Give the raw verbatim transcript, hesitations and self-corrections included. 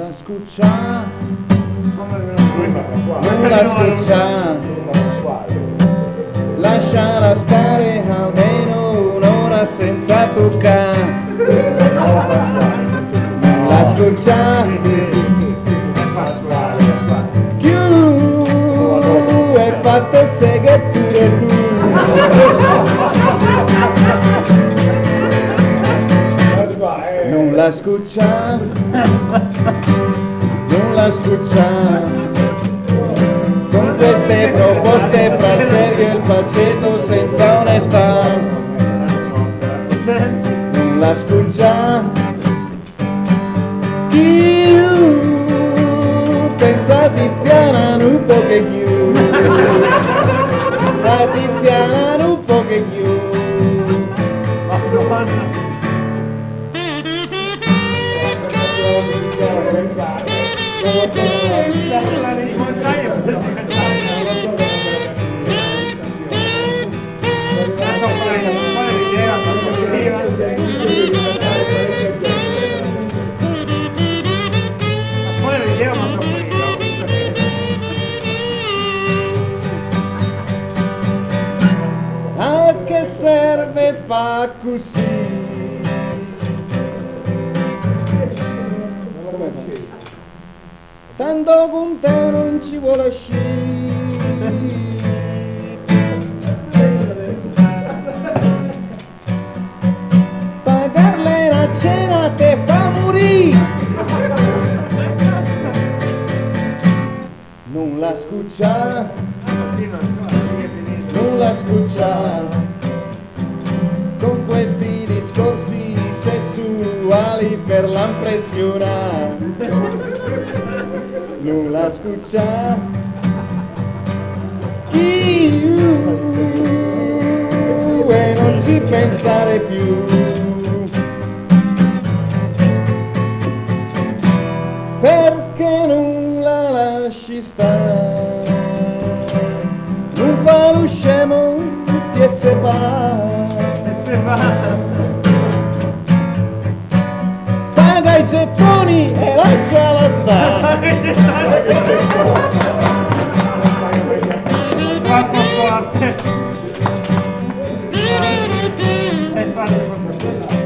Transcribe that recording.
la scuccia, non la scuccia, lasciala stare almeno un'ora senza toccare. Non la scuccia, più è fatto se che pure tu. Non la scuccia, non la scuccia, con queste proposte fra il serio e il faceto senza onestà. Non la scuccia, chi pensa Tiziana un po' che più, la Tiziana un po' che più. A che serve fa così? Tanto con te non ci vuole uscire. Pagarle la cena te fa morire. Non la scuccia, non la scuccia, con questi discorsi sessuali per l'impressionare. Non la scuccia, chi e non ci pensare più, perché non la lasci stare, non fa lo scemo e se va, paga i gettoni e lasciala stare. Quattro forte.